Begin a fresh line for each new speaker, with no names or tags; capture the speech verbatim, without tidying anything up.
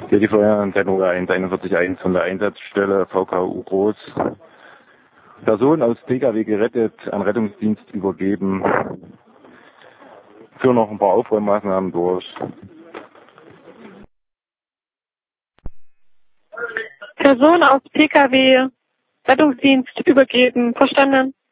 Hier die Feuerwehrantenne eins einundvierzig eins von der Einsatzstelle V K U Groß. Person aus P K W gerettet, an Rettungsdienst übergeben. Führen noch ein paar Aufräummaßnahmen durch.
Person aus P K W Rettungsdienst übergeben. Verstanden?